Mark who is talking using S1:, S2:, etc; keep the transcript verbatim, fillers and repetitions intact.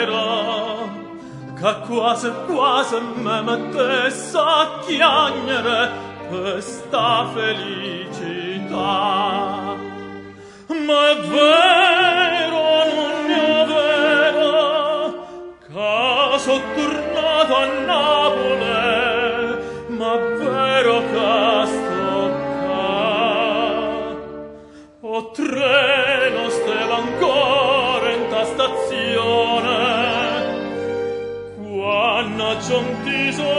S1: vero che quasi quasi me mettesse a piangere questa felicità. Ma è vero, non è vero, che sono tornato a Napoli, ma è vero che sto qua. O treno stella ancora in ta stazione, quando giunti sono